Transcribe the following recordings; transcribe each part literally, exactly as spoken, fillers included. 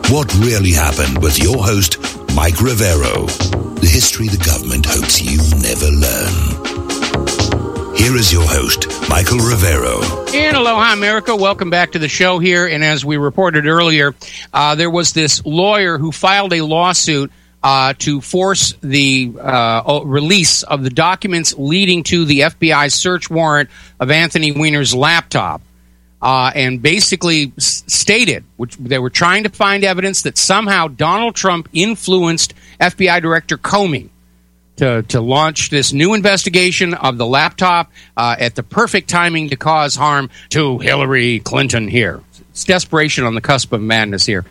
What really happened with your host, Mike Rivero. The history the government hopes you never learn. Here is your host, Michael Rivero. And aloha, America. Welcome back to the show here. And as we reported earlier, uh, there was this lawyer who filed a lawsuit uh, to force the uh, release of the documents leading to the F B I search warrant of Anthony Weiner's laptop. Uh, and basically s- stated, which they were trying to find evidence that somehow Donald Trump influenced F B I Director Comey to, to launch this new investigation of the laptop uh, at the perfect timing to cause harm to Hillary Clinton here. It's desperation on the cusp of madness here.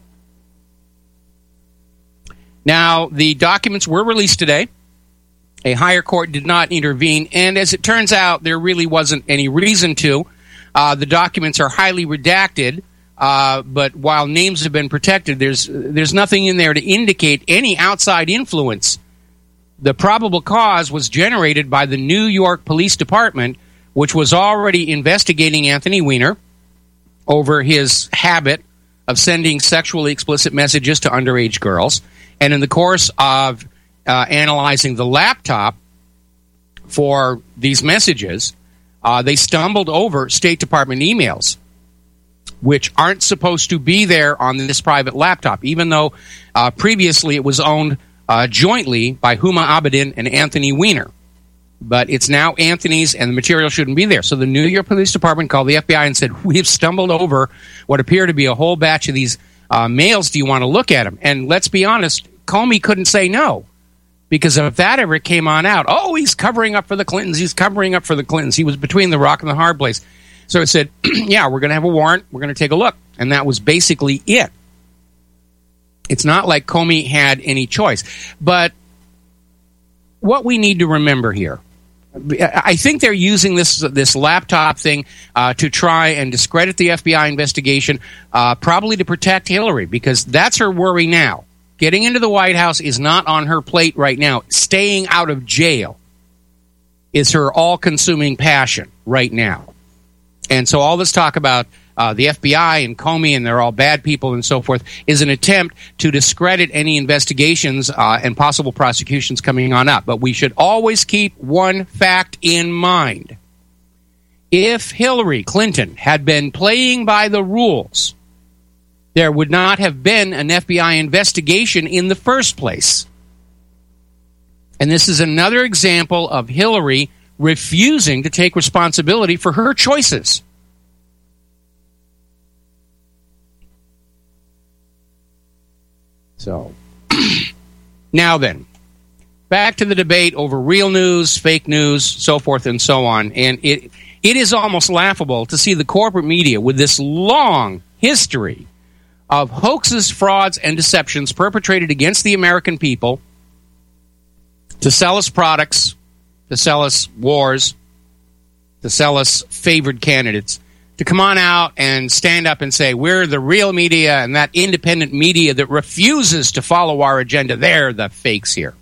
Now, the documents were released today. A higher court did not intervene, and as it turns out, there really wasn't any reason to. Uh, the documents are highly redacted, uh, but while names have been protected, there's there's nothing in there to indicate any outside influence. The probable cause was generated by the New York Police Department, which was already investigating Anthony Weiner over his habit of sending sexually explicit messages to underage girls. And in the course of uh, analyzing the laptop for these messages, Uh, they stumbled over State Department emails, which aren't supposed to be there on this private laptop, even though uh, previously it was owned uh, jointly by Huma Abedin and Anthony Weiner. But it's now Anthony's, and the material shouldn't be there. So the New York Police Department called the F B I and said, we've stumbled over what appear to be a whole batch of these uh, mails. Do you want to look at them? And let's be honest, Comey couldn't say no. Because if that ever came on out, oh, he's covering up for the Clintons, he's covering up for the Clintons. He was between the rock and the hard place. So it said, yeah, we're going to have a warrant, we're going to take a look. And that was basically it. It's not like Comey had any choice. But what we need to remember here, I think they're using this this laptop thing uh, to try and discredit the F B I investigation, uh, probably to protect Hillary, because that's her worry now. Getting into the White House is not on her plate right now. Staying out of jail is her all-consuming passion right now. And so all this talk about uh, the F B I and Comey and they're all bad people and so forth is an attempt to discredit any investigations uh, and possible prosecutions coming on up. But we should always keep one fact in mind. If Hillary Clinton had been playing by the rules, there would not have been an F B I investigation in the first place. And this is another example of Hillary refusing to take responsibility for her choices. So, now then, back to the debate over real news, fake news, so forth and so on. And it it is almost laughable to see the corporate media with this long history of hoaxes, frauds, and deceptions perpetrated against the American people to sell us products, to sell us wars, to sell us favored candidates, to come on out and stand up and say, we're the real media, and that independent media that refuses to follow our agenda, they're the fakes here.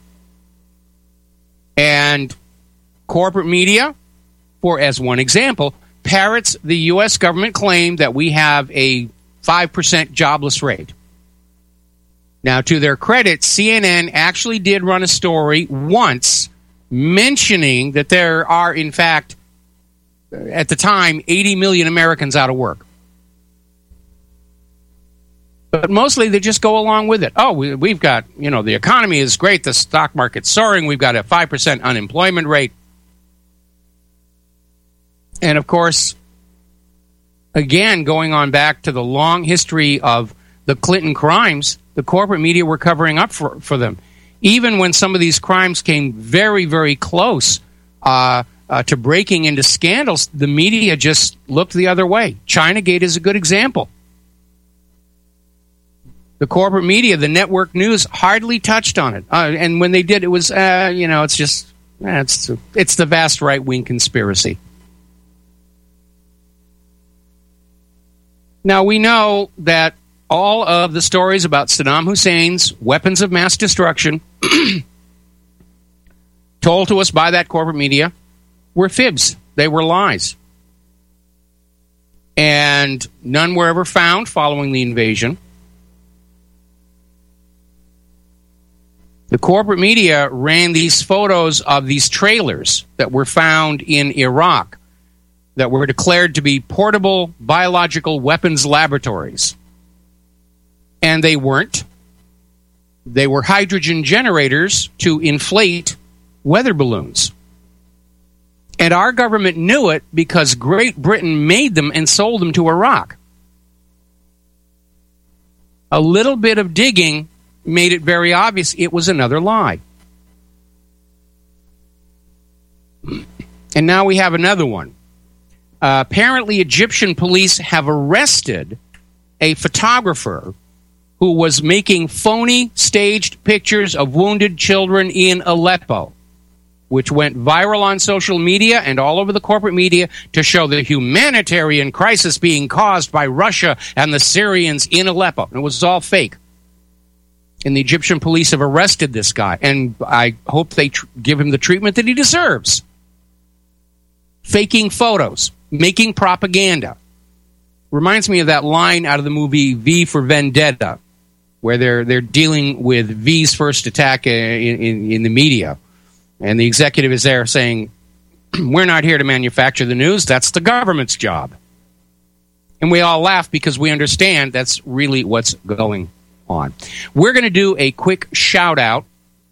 And corporate media, for as one example, parrots the U S government claim that we have a five percent jobless rate. Now, to their credit, C N N actually did run a story once mentioning that there are, in fact, at the time, eighty million Americans out of work. But mostly they just go along with it. Oh, we, we've got, you know, the economy is great, the stock market's soaring, we've got a five percent unemployment rate. And, of course, again, going on back to the long history of the Clinton crimes, the corporate media were covering up for, for them. Even when some of these crimes came very, very close uh, uh, to breaking into scandals, the media just looked the other way. Chinagate is a good example. The corporate media, the network news, hardly touched on it. Uh, and when they did, it was, uh, you know, it's just, eh, it's, it's the vast right-wing conspiracy. Now, we know that all of the stories about Saddam Hussein's weapons of mass destruction told to us by that corporate media were fibs. They were lies. And none were ever found following the invasion. The corporate media ran these photos of these trailers that were found in Iraq that were declared to be portable biological weapons laboratories. And they weren't. They were hydrogen generators to inflate weather balloons. And our government knew it because Great Britain made them and sold them to Iraq. A little bit of digging made it very obvious it was another lie. And now we have another one. Uh, apparently, Egyptian police have arrested a photographer who was making phony staged pictures of wounded children in Aleppo, which went viral on social media and all over the corporate media to show the humanitarian crisis being caused by Russia and the Syrians in Aleppo. And it was all fake. And the Egyptian police have arrested this guy, and I hope they tr- give him the treatment that he deserves. Faking photos, making propaganda. Reminds me of that line out of the movie V for Vendetta, where they're they're dealing with V's first attack in, in, in the media. And the executive is there saying, we're not here to manufacture the news, that's the government's job. And we all laugh because we understand that's really what's going on. We're going to do a quick shout out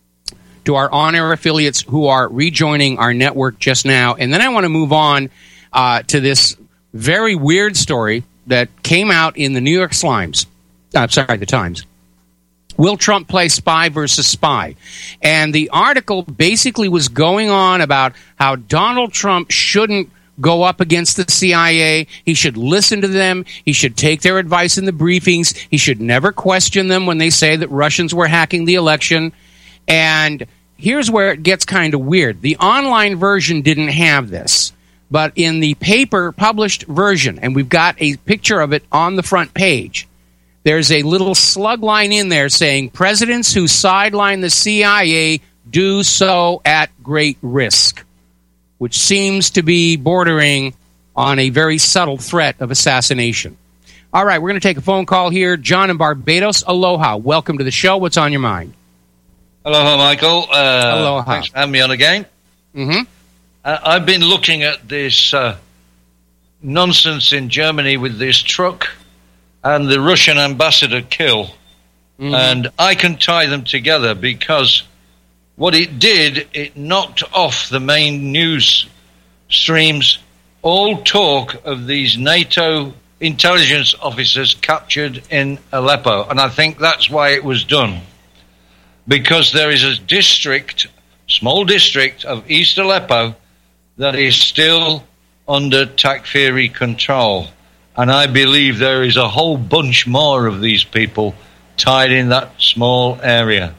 to our on-air affiliates who are rejoining our network just now. And then I want to move on uh, to this very weird story that came out in the New York Slimes. I'm uh, sorry, the Times. Will Trump play spy versus spy? And the article basically was going on about how Donald Trump shouldn't go up against the C I A. He should listen to them. He should take their advice in the briefings. He should never question them when they say that Russians were hacking the election. And here's where it gets kind of weird. The online version didn't have this. But in the paper published version, and we've got a picture of it on the front page, there's a little slug line in there saying, presidents who sideline the C I A do so at great risk, which seems to be bordering on a very subtle threat of assassination. All right, we're going to take a phone call here. John in Barbados, aloha. Welcome to the show. What's on your mind? Aloha, Michael. Uh, aloha. Thanks for having me on again. Mm-hmm. Uh, I've been looking at this uh, nonsense in Germany with this truck and the Russian ambassador kill. Mm-hmm. And I can tie them together because what it did, it knocked off the main news streams all talk of these NATO intelligence officers captured in Aleppo. And I think that's why it was done. Because there is a district, small district of East Aleppo that is still under Takfiri control. And I believe there is a whole bunch more of these people tied in that small area.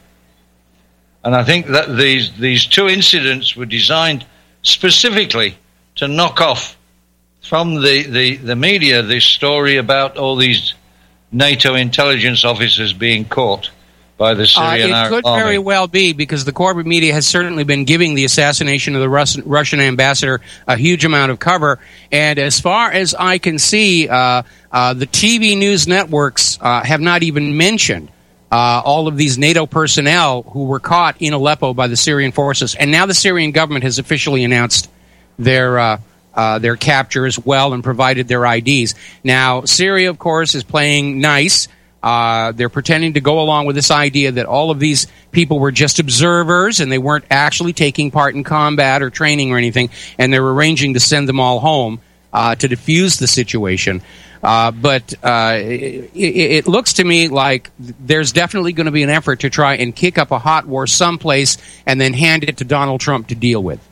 And I think that these these two incidents were designed specifically to knock off from the, the, the media this story about all these NATO intelligence officers being caught by the Syrian uh, it could army. Very well be, because the corporate media has certainly been giving the assassination of the Russian, Russian ambassador a huge amount of cover. And as far as I can see, uh, uh, the T V news networks uh, have not even mentioned uh, all of these NATO personnel who were caught in Aleppo by the Syrian forces. And now the Syrian government has officially announced their uh, uh, their capture as well and provided their I Ds. Now, Syria, of course, is playing nice. Uh, they're pretending to go along with this idea that all of these people were just observers and they weren't actually taking part in combat or training or anything, and they're arranging to send them all home uh, to defuse the situation. Uh, but uh, it, it looks to me like there's definitely going to be an effort to try and kick up a hot war someplace and then hand it to Donald Trump to deal with.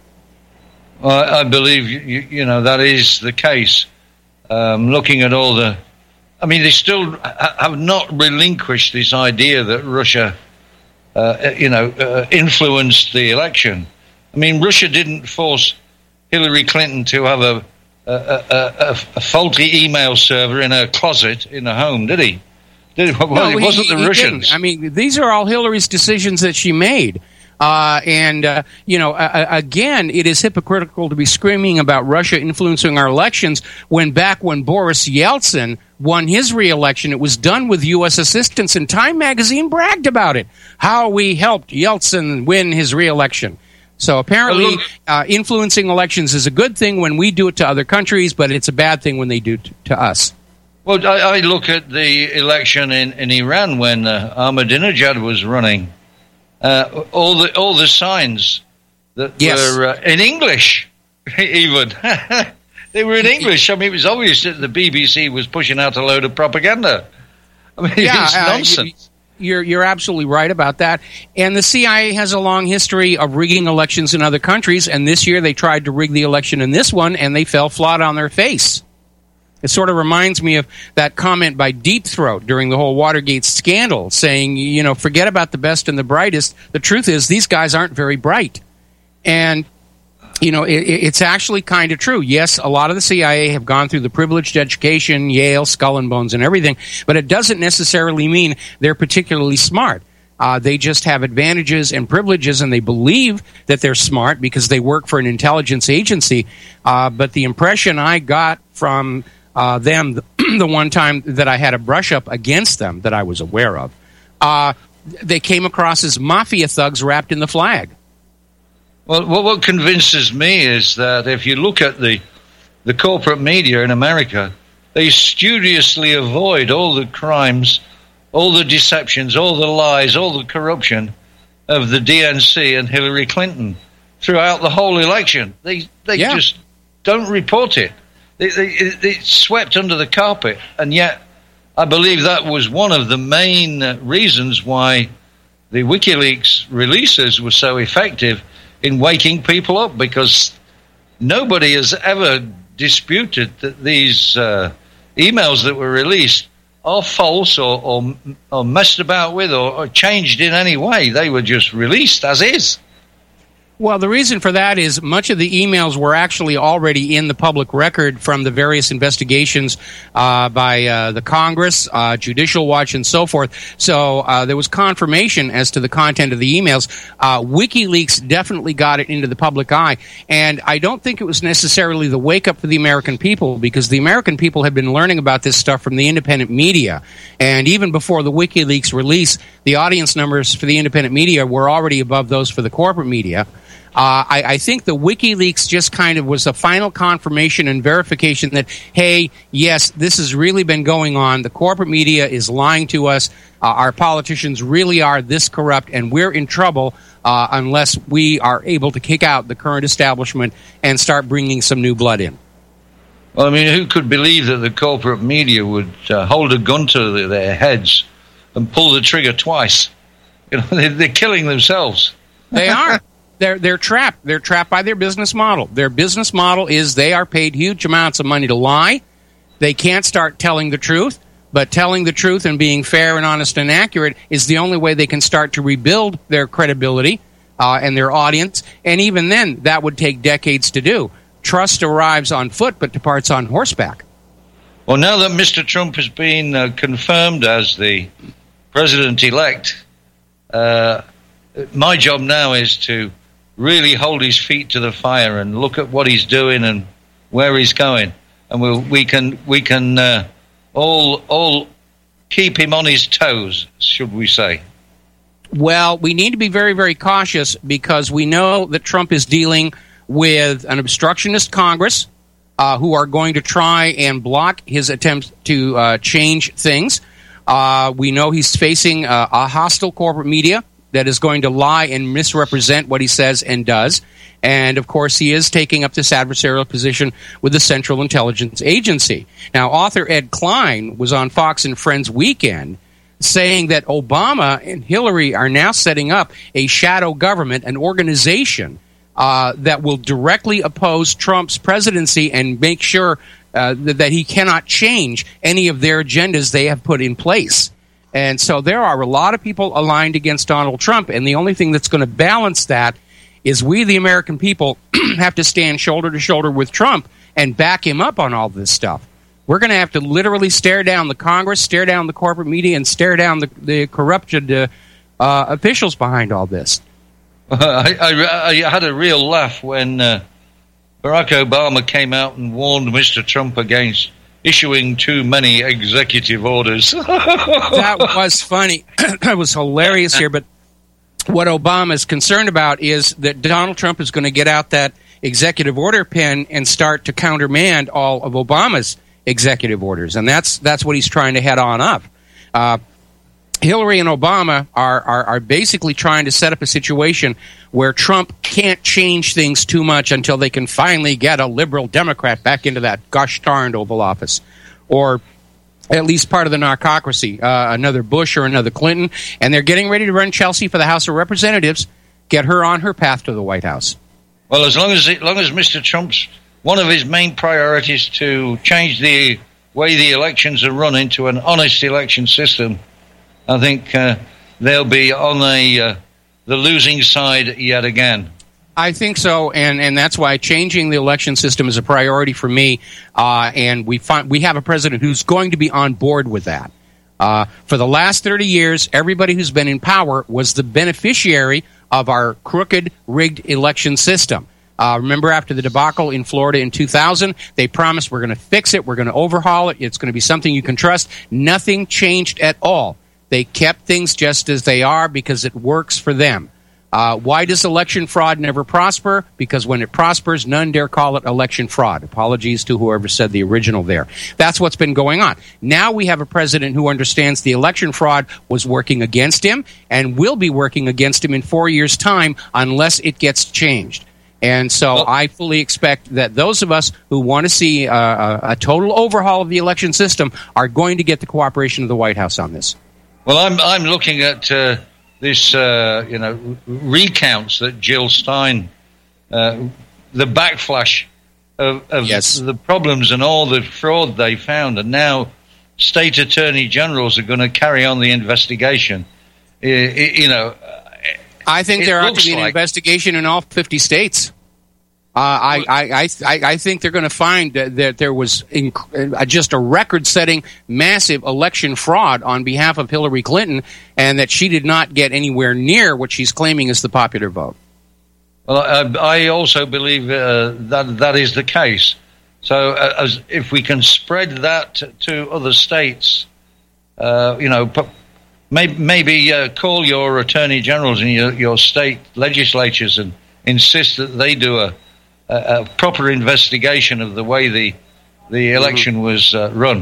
Well, I believe, you, you know, that is the case. Um, looking at all the I mean, they still have not relinquished this idea that Russia, uh, you know, uh, influenced the election. I mean, Russia didn't force Hillary Clinton to have a, a, a, a, a faulty email server in her closet in her home, did he? Did, well, no, it wasn't he, the he Russians. Didn't. I mean, these are all Hillary's decisions that she made. Uh, and, uh, you know, uh, again, it is hypocritical to be screaming about Russia influencing our elections when back when Boris Yeltsin won his re-election, it was done with U S assistance, and Time magazine bragged about it, how we helped Yeltsin win his re-election. So apparently uh, influencing elections is a good thing when we do it to other countries, but it's a bad thing when they do it to us. Well, I, I look at the election in, in Iran when uh, Ahmadinejad was running. Uh, all the all the signs that yes. were uh, in English, even they were in English. I mean, it was obvious that the B B C was pushing out a load of propaganda. I mean, yeah, it's nonsense. Uh, you're you're absolutely right about that. And the C I A has a long history of rigging elections in other countries. And this year they tried to rig the election in this one, and they fell flat on their face. It sort of reminds me of that comment by Deep Throat during the whole Watergate scandal, saying, you know, forget about the best and the brightest. The truth is these guys aren't very bright. And, you know, it, it's actually kind of true. Yes, a lot of the C I A have gone through the privileged education, Yale, Skull and Bones and everything, but it doesn't necessarily mean they're particularly smart. Uh, they just have advantages and privileges, and they believe that they're smart because they work for an intelligence agency. Uh, but the impression I got from Uh, them, the, the one time that I had a brush up against them that I was aware of, uh, they came across as mafia thugs wrapped in the flag. Well, what, what convinces me is that if you look at the the corporate media in America, they studiously avoid all the crimes, all the deceptions, all the lies, all the corruption of the D N C and Hillary Clinton throughout the whole election. They they yeah. just don't report it. They, they, it's swept under the carpet, and yet I believe that was one of the main reasons why the WikiLeaks releases were so effective in waking people up, because nobody has ever disputed that these uh, emails that were released are false or, or, or messed about with or, or changed in any way. They were just released as is. Well, the reason for that is much of the emails were actually already in the public record from the various investigations uh, by uh, the Congress, uh, Judicial Watch, and so forth. So uh, there was confirmation as to the content of the emails. Uh, WikiLeaks definitely got it into the public eye. And I don't think it was necessarily the wake-up for the American people, because the American people had been learning about this stuff from the independent media. And even before the WikiLeaks release, the audience numbers for the independent media were already above those for the corporate media. Uh, I, I think the WikiLeaks just kind of was a final confirmation and verification that, hey, yes, this has really been going on. The corporate media is lying to us. Uh, our politicians really are this corrupt, and we're in trouble uh, unless we are able to kick out the current establishment and start bringing some new blood in. Well, I mean, who could believe that the corporate media would uh, hold a gun to the, their heads and pull the trigger twice? You know, they're, they're killing themselves. They are. They're they're trapped. They're trapped by their business model. Their business model is they are paid huge amounts of money to lie. They can't start telling the truth, but telling the truth and being fair and honest and accurate is the only way they can start to rebuild their credibility uh, and their audience. And even then, that would take decades to do. Trust arrives on foot, but departs on horseback. Well, now that Mister Trump has been uh, confirmed as the president-elect, uh, my job now is to really hold his feet to the fire and look at what he's doing and where he's going, and we'll, we can we can uh, all all keep him on his toes, should we say? Well, we need to be very, very cautious, because we know that Trump is dealing with an obstructionist Congress uh, who are going to try and block his attempts to uh, change things. Uh, we know he's facing uh, a hostile corporate media that is going to lie and misrepresent what he says and does. And, of course, he is taking up this adversarial position with the Central Intelligence Agency. Now, author Ed Klein was on Fox and Friends Weekend saying that Obama and Hillary are now setting up a shadow government, an organization uh, that will directly oppose Trump's presidency and make sure uh, that he cannot change any of their agendas they have put in place. And so there are a lot of people aligned against Donald Trump, and the only thing that's going to balance that is we, the American people, have to stand shoulder to shoulder with Trump and back him up on all this stuff. We're going to have to literally stare down the Congress, stare down the corporate media, and stare down the, the corrupted uh, uh, officials behind all this. I, I, I had a real laugh when uh, Barack Obama came out and warned Mister Trump against issuing too many executive orders. That was funny. That was hilarious here. But what Obama is concerned about is that Donald Trump is going to get out that executive order pen and start to countermand all of Obama's executive orders. And that's that's what he's trying to head on up. Uh, Hillary and Obama are, are, are basically trying to set up a situation where Trump can't change things too much until they can finally get a liberal Democrat back into that gosh darned Oval Office, or at least part of the narcocracy, uh, another Bush or another Clinton. And they're getting ready to run Chelsea for the House of Representatives, get her on her path to the White House. Well, as long as, as long as Mister Trump's, one of his main priorities to change the way the elections are run into an honest election system, I think uh, they'll be on a, uh, the losing side yet again. I think so, and, and that's why changing the election system is a priority for me. Uh, and we find we have a president who's going to be on board with that. Uh, for the last thirty years, everybody who's been in power was the beneficiary of our crooked, rigged election system. Uh, remember, after the debacle in Florida in two thousand, they promised we're going to fix it, we're going to overhaul it, it's going to be something you can trust. Nothing changed at all. They kept things just as they are because it works for them. Uh, why does election fraud never prosper? Because when it prospers, none dare call it election fraud. Apologies to whoever said the original there. That's what's been going on. Now we have a president who understands the election fraud was working against him and will be working against him in four years' time unless it gets changed. And so well, I fully expect that those of us who want to see uh, a, a total overhaul of the election system are going to get the cooperation of the White House on this. Well, I'm I'm looking at uh, this, uh, you know, recounts that Jill Stein, uh, the backflash of, of yes. the problems and all the fraud they found, and now state attorney generals are going to carry on the investigation. Uh, you know, I think there ought to be an like investigation in all fifty states. Uh, I, I, I, I think they're going to find that, that there was inc- just a record-setting, massive election fraud on behalf of Hillary Clinton, and that she did not get anywhere near what she's claiming is the popular vote. Well, I, I also believe uh, that that is the case. So, uh, as if we can spread that to other states, uh, you know, maybe, maybe uh, call your attorney generals and your, your state legislatures and insist that they do a a proper investigation of the way the the election mm-hmm. was uh, run.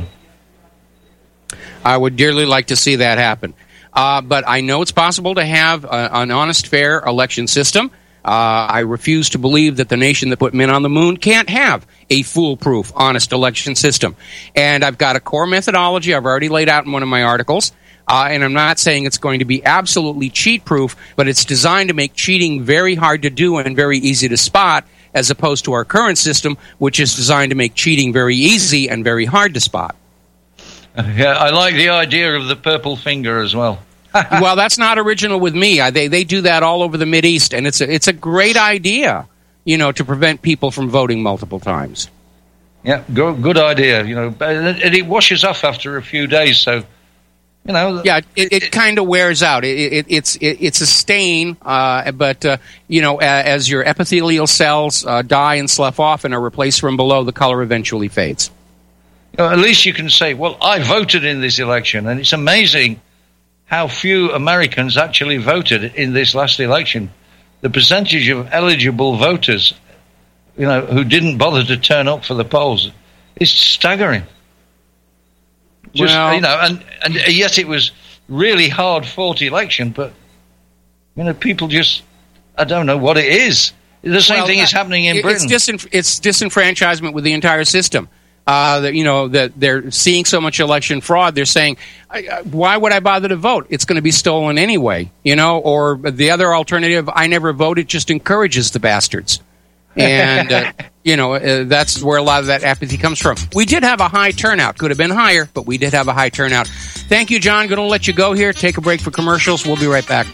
I would dearly like to see that happen. Uh, but I know it's possible to have a, an honest, fair election system. Uh, I refuse to believe that the nation that put men on the moon can't have a foolproof, honest election system. And I've got a core methodology I've already laid out in one of my articles. Uh, and I'm not saying it's going to be absolutely cheat-proof, but it's designed to make cheating very hard to do and very easy to spot, as opposed to our current system, which is designed to make cheating very easy and very hard to spot. Yeah, I like the idea of the purple finger as well. Well, that's not original with me. I, they they do that all over the Mideast, and it's a, it's a great idea, you know, to prevent people from voting multiple times. Yeah, good, good idea. You know, and it washes off after a few days, so. You know, yeah, it, it kind of wears out. It, it, it's it, it's a stain, uh, but uh, you know, as your epithelial cells uh, die and slough off and are replaced from below, the color eventually fades. You know, at least you can say, "Well, I voted in this election," and it's amazing how few Americans actually voted in this last election. The percentage of eligible voters, you know, who didn't bother to turn up for the polls, is staggering. Just, well, you know, and, and yet it was really hard fought election, but you know, people just, I don't know what it is. The same well, thing is happening in it, Britain. It's, disenf- it's disenfranchisement with the entire system. Uh, that, you know, that they're seeing so much election fraud, they're saying, why would I bother to vote? It's going to be stolen anyway, you know, or the other alternative, I never voted, just encourages the bastards. And, uh, you know, uh, that's where a lot of that apathy comes from. We did have a high turnout. Could have been higher, but we did have a high turnout. Thank you, John. Going to let you go here. Take a break for commercials. We'll be right back.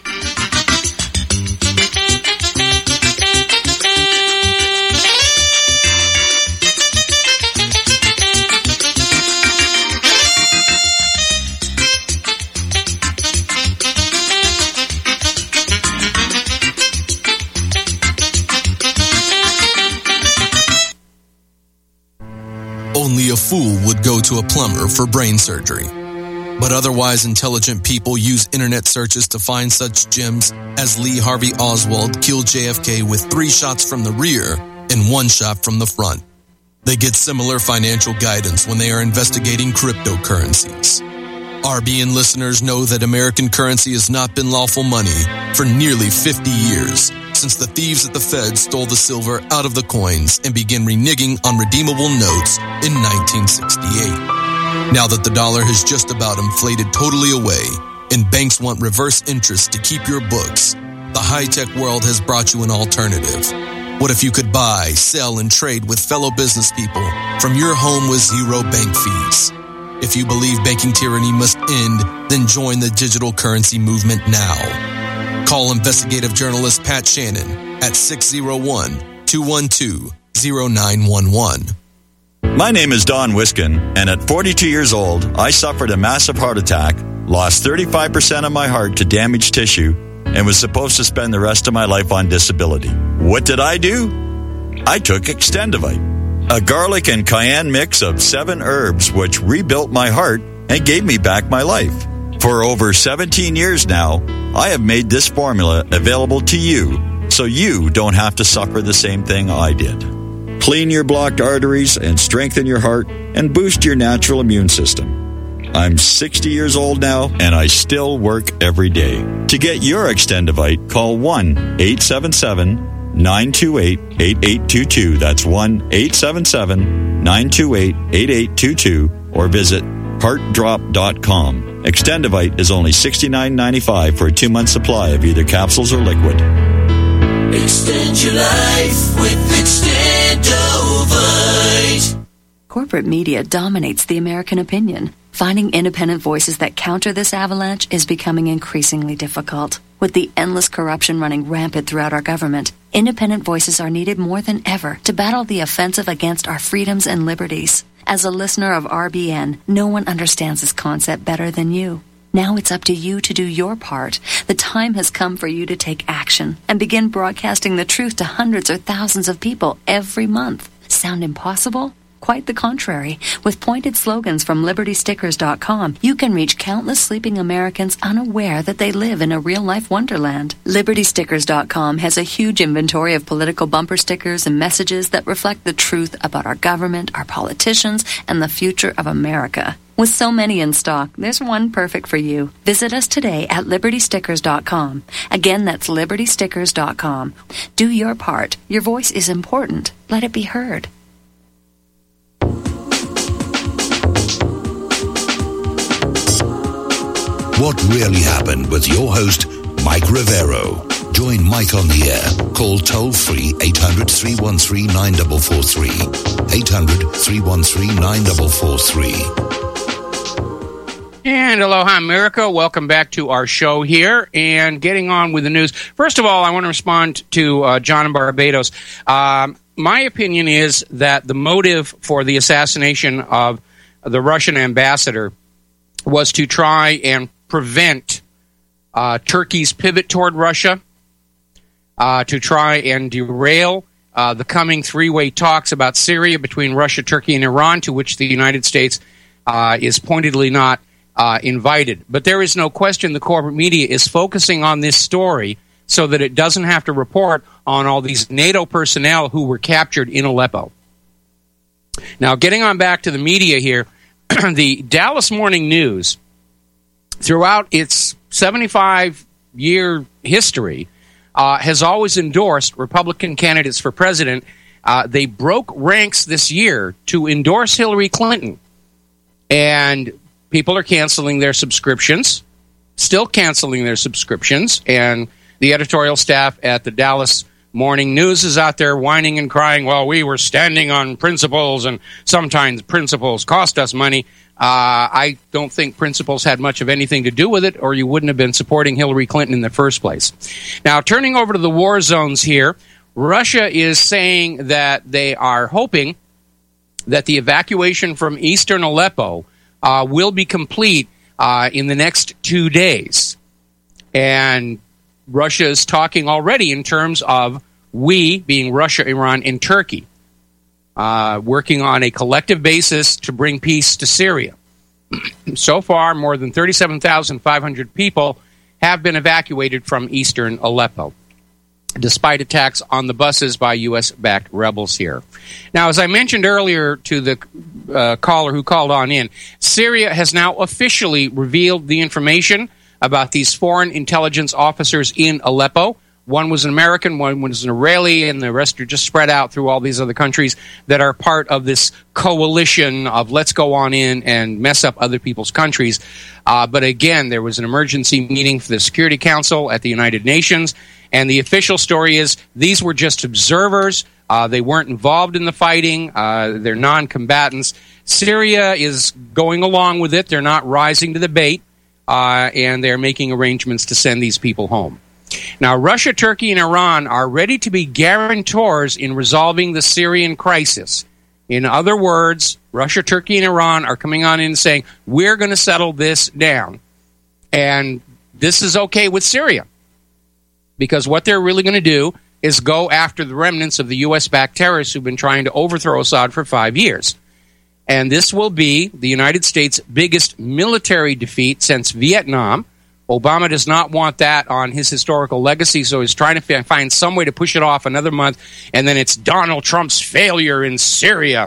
Only a fool would go to a plumber for brain surgery. But otherwise intelligent people use internet searches to find such gems as Lee Harvey Oswald killed J F K with three shots from the rear and one shot from the front. They get similar financial guidance when they are investigating cryptocurrencies. R B N listeners know that American currency has not been lawful money for nearly fifty years, since the thieves at the Fed stole the silver out of the coins and began reneging on redeemable notes in nineteen sixty-eight. Now that the dollar has just about inflated totally away and banks want reverse interest to keep your books, the high-tech world has brought you an alternative. What if you could buy, sell, and trade with fellow business people from your home with zero bank fees? If you believe banking tyranny must end, then join the digital currency movement now. Call investigative journalist Pat Shannon at six oh one, two one two, oh nine one one. My name is Don Wiskin, and at forty-two years old, I suffered a massive heart attack, lost thirty-five percent of my heart to damaged tissue, and was supposed to spend the rest of my life on disability. What did I do? I took Extendivite, a garlic and cayenne mix of seven herbs which rebuilt my heart and gave me back my life. For over seventeen years now, I have made this formula available to you so you don't have to suffer the same thing I did. Clean your blocked arteries and strengthen your heart and boost your natural immune system. I'm sixty years old now, and I still work every day. To get your Extendivite, call one eight seven seven, nine two eight, eight eight two two. That's one eight seven seven, nine two eight, eight eight two two, or visit heart drop dot com. Extendivite is only sixty-nine ninety-five for a two-month supply of either capsules or liquid. Extend your life with Extendovite. Corporate media dominates the American opinion. Finding independent voices that counter this avalanche is becoming increasingly difficult. With the endless corruption running rampant throughout our government, independent voices are needed more than ever to battle the offensive against our freedoms and liberties. As a listener of R B N, no one understands this concept better than you. Now it's up to you to do your part. The time has come for you to take action and begin broadcasting the truth to hundreds or thousands of people every month. Sound impossible? Quite the contrary. With pointed slogans from liberty stickers dot com, you can reach countless sleeping Americans unaware that they live in a real-life wonderland. liberty stickers dot com has a huge inventory of political bumper stickers and messages that reflect the truth about our government, our politicians, and the future of America. With so many in stock, there's one perfect for you. Visit us today at liberty stickers dot com. Again, that's liberty stickers dot com. Do your part. Your voice is important. Let it be heard. What really happened with your host, Mike Rivero. Join Mike on the air. Call toll-free eight hundred, three one three, nine four four three. eight hundred, three one three, nine four four three. And aloha, America. Welcome back to our show here and getting on with the news. First of all, I want to respond to uh, John in Barbados. Um, my opinion is that the motive for the assassination of the Russian ambassador was to try and prevent uh, Turkey's pivot toward Russia, uh, to try and derail uh, the coming three-way talks about Syria between Russia, Turkey, and Iran, to which the United States uh, is pointedly not uh, invited. But there is no question the corporate media is focusing on this story so that it doesn't have to report on all these NATO personnel who were captured in Aleppo. Now, getting on back to the media here, the Dallas Morning News, throughout its seventy-five year history, uh, has always endorsed Republican candidates for president. Uh, they broke ranks this year to endorse Hillary Clinton. And people are canceling their subscriptions, still canceling their subscriptions. And the editorial staff at the Dallas Morning News is out there whining and crying, well, we were standing on principles, and sometimes principles cost us money. Uh, I don't think principles had much of anything to do with it, or you wouldn't have been supporting Hillary Clinton in the first place. Now, turning over to the war zones here, Russia is saying that they are hoping that the evacuation from eastern Aleppo uh, will be complete uh, in the next two days. And Russia is talking already in terms of we, being Russia, Iran, and Turkey. uh, working on a collective basis to bring peace to Syria. So far, more than thirty-seven thousand five hundred people have been evacuated from eastern Aleppo, despite attacks on the buses by U S-backed rebels here. Now, as I mentioned earlier to the uh, caller who called on in, Syria has now officially revealed the information about these foreign intelligence officers in Aleppo. One was an American, one was an Israeli, and the rest are just spread out through all these other countries that are part of this coalition of let's go on in and mess up other people's countries. Uh, but again, there was an emergency meeting for the Security Council at the United Nations, and the official story is these were just observers. Uh, they weren't involved in the fighting. Uh, they're non-combatants. Syria is going along with it. They're not rising to the bait, uh, and they're making arrangements to send these people home. Now, Russia, Turkey, and Iran are ready to be guarantors in resolving the Syrian crisis. In other words, Russia, Turkey, and Iran are coming on in and saying, we're going to settle this down. And this is okay with Syria, because what they're really going to do is go after the remnants of the U S-backed terrorists who've been trying to overthrow Assad for five years. And this will be the United States' biggest military defeat since Vietnam. Obama does not want that on his historical legacy, so he's trying to find some way to push it off another month, and then it's Donald Trump's failure in Syria.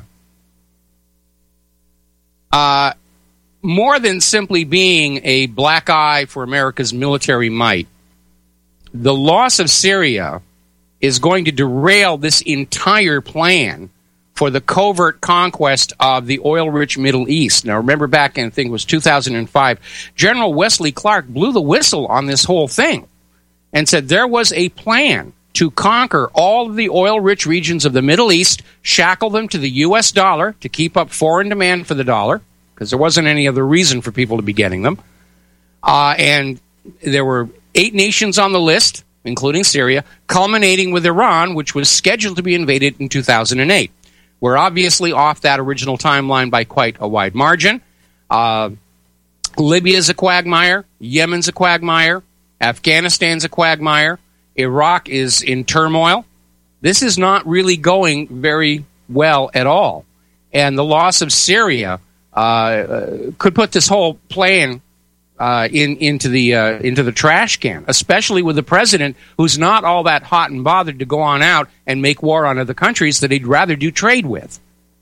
Uh, more than simply being a black eye for America's military might, the loss of Syria is going to derail this entire plan for the covert conquest of the oil-rich Middle East. Now, remember back in, I think it was two thousand five, General Wesley Clark blew the whistle on this whole thing and said there was a plan to conquer all of the oil-rich regions of the Middle East, shackle them to the U S dollar to keep up foreign demand for the dollar, because there wasn't any other reason for people to be getting them. Uh, and there were eight nations on the list, including Syria, culminating with Iran, which was scheduled to be invaded in two thousand eight. We're obviously off that original timeline by quite a wide margin. Uh, Libya's a quagmire. Yemen's a quagmire. Afghanistan's a quagmire. Iraq is in turmoil. This is not really going very well at all. And the loss of Syria uh, could put this whole plan uh, in, into the uh, into the trash can, especially with the president who's not all that hot and bothered to go on out and make war on other countries that he'd rather do trade with.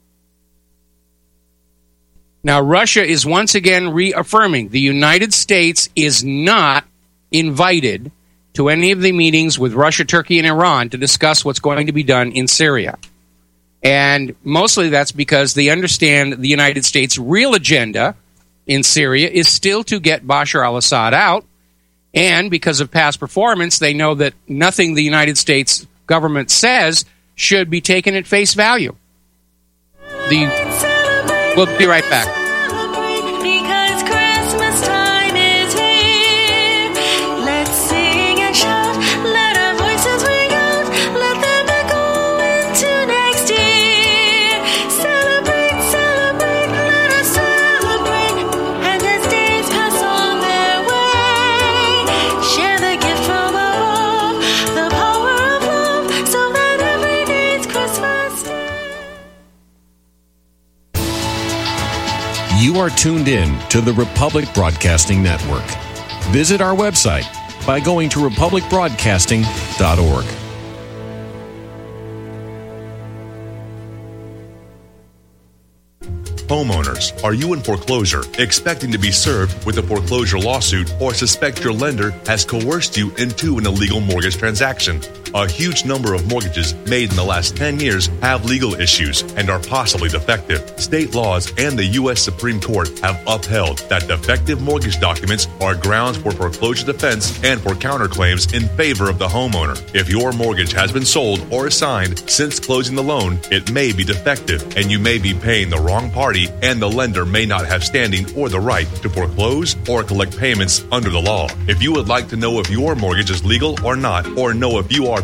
Now, Russia is once again reaffirming the United States is not invited to any of the meetings with Russia, Turkey, and Iran to discuss what's going to be done in Syria. And mostly that's because they understand the United States' real agenda in Syria is still to get Bashar al-Assad out, and because of past performance, they know that nothing the United States government says should be taken at face value. The, we'll be right back. You are tuned in to the Republic Broadcasting Network. Visit our website by going to republic broadcasting dot org. Homeowners, are you in foreclosure, expecting to be served with a foreclosure lawsuit, or suspect your lender has coerced you into an illegal mortgage transaction? A huge number of mortgages made in the last ten years have legal issues and are possibly defective. State laws and the U S Supreme Court have upheld that defective mortgage documents are grounds for foreclosure defense and for counterclaims in favor of the homeowner. If your mortgage has been sold or assigned since closing the loan, it may be defective and you may be paying the wrong party, and the lender may not have standing or the right to foreclose or collect payments under the law. If you would like to know if your mortgage is legal or not, or know if you are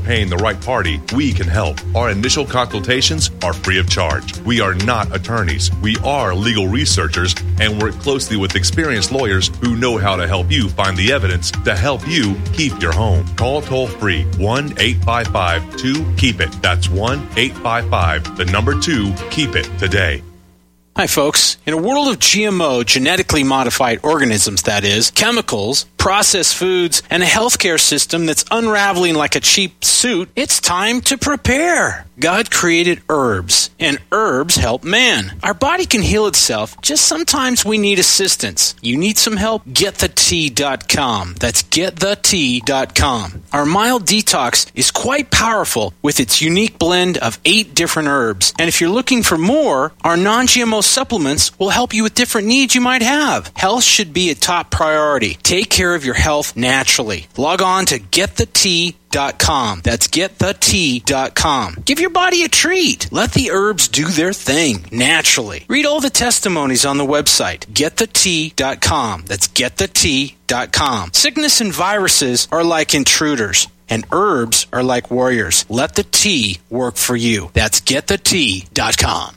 paying the right party, we can help. Our initial consultations are free of charge. We are not attorneys. We are legal researchers and work closely with experienced lawyers who know how to help you find the evidence to help you keep your home. Call toll free one eight five five two keep it. That's one eight five five, the number two, keep it today. Hi, folks. In a world of G M O, genetically modified organisms, that is, chemicals, processed foods, and a healthcare system that's unraveling like a cheap suit, it's time to prepare. God created herbs, and herbs help man. Our body can heal itself, just sometimes we need assistance. You need some help? get the tea dot com. That's get the tea dot com. Our mild detox is quite powerful with its unique blend of eight different herbs. And if you're looking for more, our non-G M O supplements will help you with different needs you might have. Health should be a top priority. Take care of your health naturally. Log on to get the tea dot com. That's get the tea dot com. Give your body a treat. Let the herbs do their thing naturally. Read all the testimonies on the website, get the tea dot com. That's get the tea dot com. Sickness and viruses are like intruders, and herbs are like warriors. Let the tea work for you. That's get the tea dot com.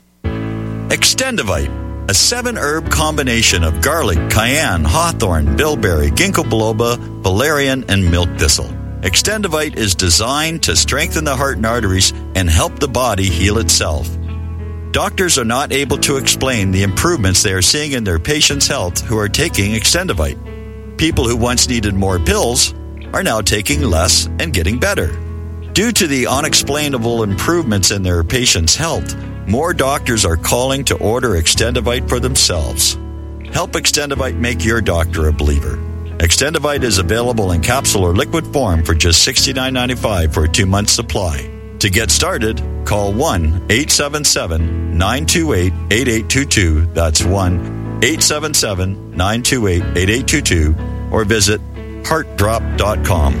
Extendivite, a seven-herb combination of garlic, cayenne, hawthorn, bilberry, ginkgo biloba, valerian, and milk thistle. Extendivite is designed to strengthen the heart and arteries and help the body heal itself. Doctors are not able to explain the improvements they are seeing in their patients' health who are taking Extendivite. People who once needed more pills are now taking less and getting better. Due to the unexplainable improvements in their patients' health, more doctors are calling to order Extendivite for themselves. Help Extendivite make your doctor a believer. Extendivite is available in capsule or liquid form for just sixty-nine ninety-five for a two-month supply. To get started, call one eight seven seven nine two eight eight eight two two. That's one eight seven seven nine two eight eight eight two two, or visit heart drop dot com.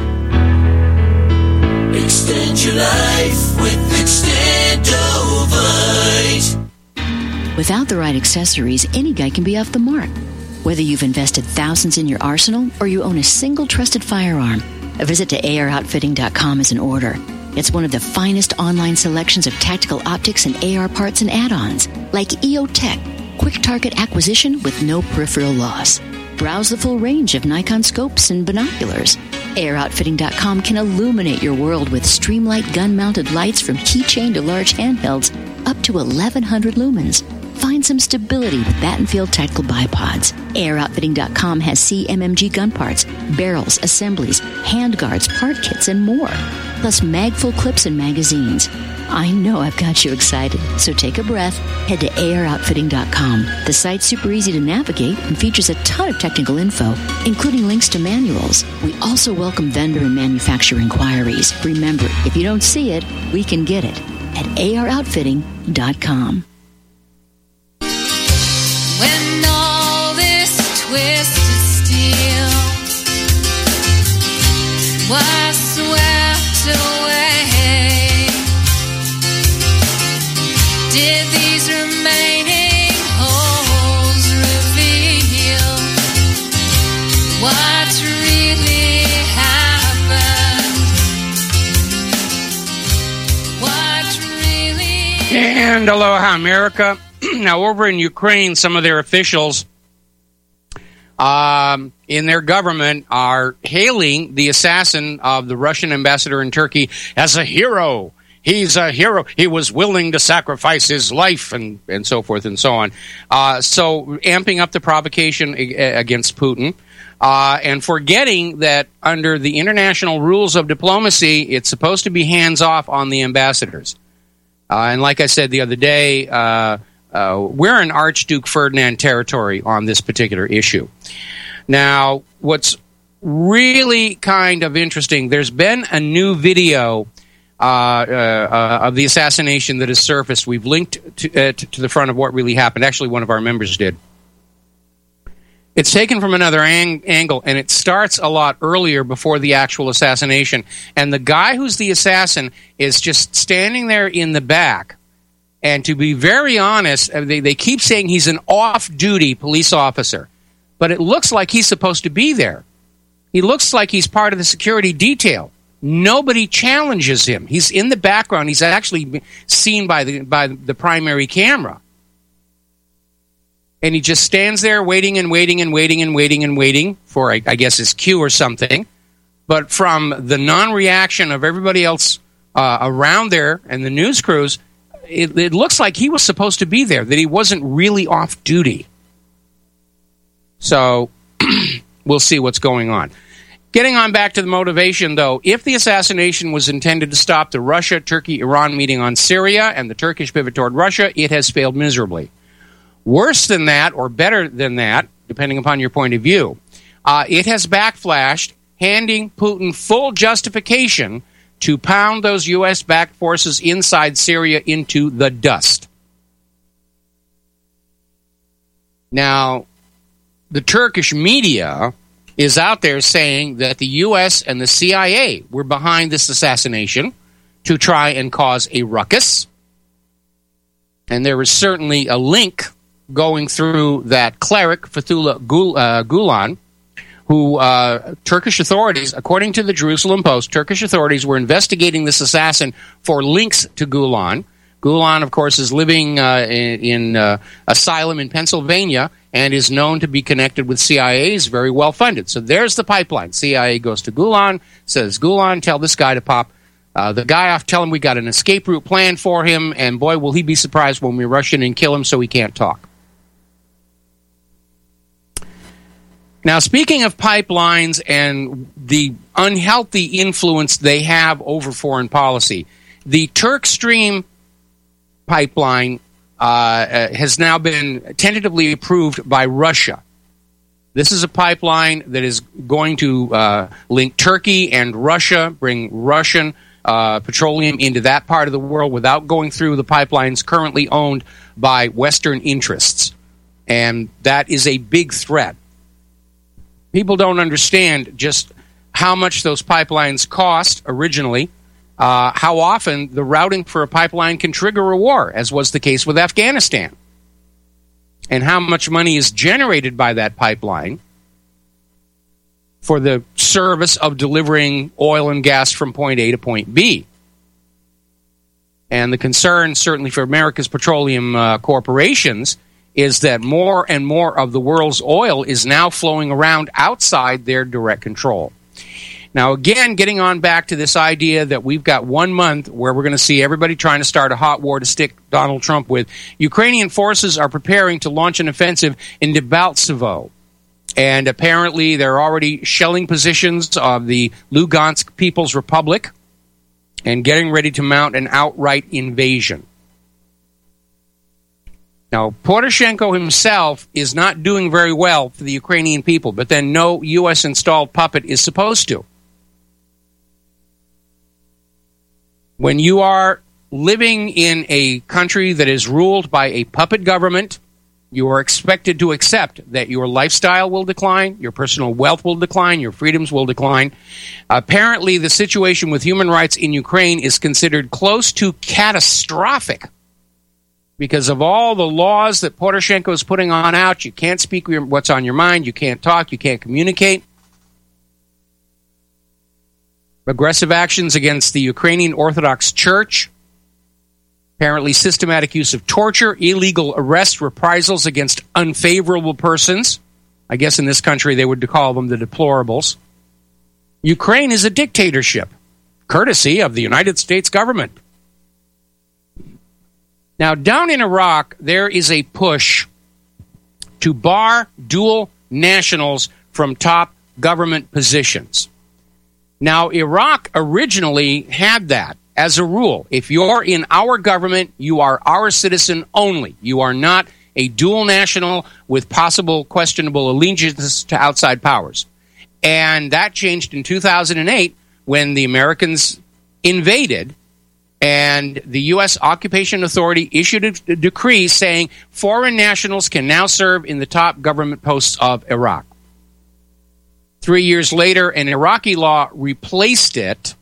Extend your life with Extendovite. Without the right accessories, any guy can be off the mark. Whether you've invested thousands in your arsenal or you own a single trusted firearm, a visit to A R outfitting dot com is in order. It's one of the finest online selections of tactical optics and A R parts and add-ons, like E O Tech, quick target acquisition with no peripheral loss. Browse the full range of Nikon scopes and binoculars. A R outfitting dot com can illuminate your world with Streamlight gun-mounted lights from keychain to large handhelds up to eleven hundred lumens. Find some stability with Battenfield Tactical Bipods. A R outfitting dot com has C M M G gun parts, barrels, assemblies, handguards, part kits, and more. Plus mag-full clips and magazines. I know I've got you excited, so take a breath. Head to A R outfitting dot com. The site's super easy to navigate and features a ton of technical info, including links to manuals. We also welcome vendor and manufacturer inquiries. Remember, if you don't see it, we can get it at A R outfitting dot com. When all this twisted steel was swept away, did these remaining holes reveal what really happened? What really And aloha, America. Now, over in Ukraine, some of their officials um, in their government are hailing the assassin of the Russian ambassador in Turkey as a hero. He's a hero. He was willing to sacrifice his life, and, and so forth and so on. Uh, so, amping up the provocation against Putin, uh, and forgetting that under the international rules of diplomacy, it's supposed to be hands-off on the ambassadors. Uh, and like I said the other day, uh, Uh, we're in Archduke Ferdinand territory on this particular issue. Now, what's really kind of interesting, there's been a new video uh, uh, of the assassination that has surfaced. We've linked to, uh, to, to the front of what really happened. Actually, one of our members did. It's taken from another ang- angle, and it starts a lot earlier before the actual assassination. And the guy who's the assassin is just standing there in the back. And to be very honest, they, they keep saying he's an off-duty police officer. But it looks like he's supposed to be there. He looks like he's part of the security detail. Nobody challenges him. He's in the background. He's actually seen by the by the primary camera. And he just stands there waiting and waiting and waiting and waiting and waiting for, I, I guess, his cue or something. But from the non-reaction of everybody else uh, around there and the news crews, it, it looks like he was supposed to be there, that he wasn't really off duty. So we'll see what's going on. Getting on back to the motivation, though, if the assassination was intended to stop the Russia, Turkey, Iran meeting on Syria and the Turkish pivot toward Russia, it has failed miserably. Worse than that, or better than that, depending upon your point of view, uh, it has backflashed, handing Putin full justification to pound those U S-backed forces inside Syria into the dust. Now, the Turkish media is out there saying that the U S and the C I A were behind this assassination to try and cause a ruckus. And there is certainly a link going through that cleric, Fethullah Gul- uh, Gulen, who uh, Turkish authorities, according to the Jerusalem Post, Turkish authorities were investigating this assassin for links to Gulen. Gulen, of course, is living uh, in, in uh, asylum in Pennsylvania and is known to be connected with C I A. He's very well funded. So there's the pipeline. C I A goes to Gulen, says, Gulen, tell this guy to pop uh, the guy off, tell him we got an escape route planned for him, and boy, will he be surprised when we rush in and kill him so he can't talk. Now, speaking of pipelines and the unhealthy influence they have over foreign policy, the Turkstream pipeline uh, has now been tentatively approved by Russia. This is a pipeline that is going to uh, link Turkey and Russia, bring Russian uh, petroleum into that part of the world without going through the pipelines currently owned by Western interests. And that is a big threat. People don't understand just how much those pipelines cost originally, uh, how often the routing for a pipeline can trigger a war, as was the case with Afghanistan, and how much money is generated by that pipeline for the service of delivering oil and gas from point A to point B. And the concern, certainly for America's petroleum uh, corporations, is that more and more of the world's oil is now flowing around outside their direct control. Now, again, getting on back to this idea that we've got one month where we're going to see everybody trying to start a hot war to stick Donald Trump with, Ukrainian forces are preparing to launch an offensive in Debaltsevo. And apparently they're already shelling positions of the Lugansk People's Republic and getting ready to mount an outright invasion. Now, Poroshenko himself is not doing very well for the Ukrainian people, but then no U S-installed puppet is supposed to. When you are living in a country that is ruled by a puppet government, you are expected to accept that your lifestyle will decline, your personal wealth will decline, your freedoms will decline. Apparently, the situation with human rights in Ukraine is considered close to catastrophic. Because of all the laws that Poroshenko is putting on out, you can't speak what's on your mind, you can't talk, you can't communicate. Aggressive actions against the Ukrainian Orthodox Church, apparently systematic use of torture, illegal arrest, reprisals against unfavorable persons. I guess in this country they would call them the deplorables. Ukraine is a dictatorship, courtesy of the United States government. Now, down in Iraq, there is a push to bar dual nationals from top government positions. Now, Iraq originally had that as a rule. If you're in our government, you are our citizen only. You are not a dual national with possible questionable allegiances to outside powers. And that changed in two thousand eight when the Americans invaded. And the U S Occupation Authority issued a decree saying foreign nationals can now serve in the top government posts of Iraq. Three years later, an Iraqi law replaced it.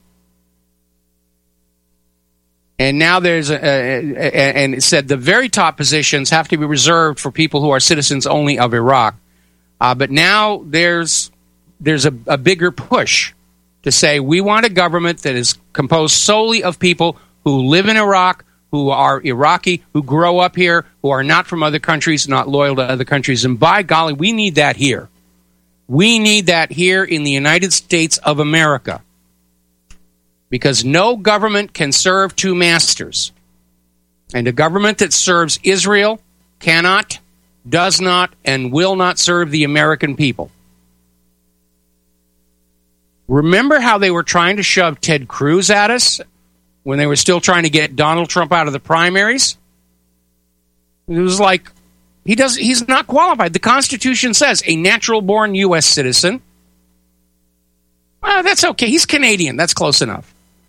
And now there's a, a, a, and it said the very top positions have to be reserved for people who are citizens only of Iraq. Uh, but now there's there's a, a bigger push to say we want a government that is composed solely of people who live in Iraq, who are Iraqi, who grow up here, who are not from other countries, not loyal to other countries. And by golly, we need that here. We need that here in the United States of America. Because no government can serve two masters. And a government that serves Israel cannot, does not, and will not serve the American people. Remember how they were trying to shove Ted Cruz at us when they were still trying to get Donald Trump out of the primaries? It was like, he does, he's not qualified. The Constitution says a natural-born U S citizen. Well, that's okay. He's Canadian. That's close enough.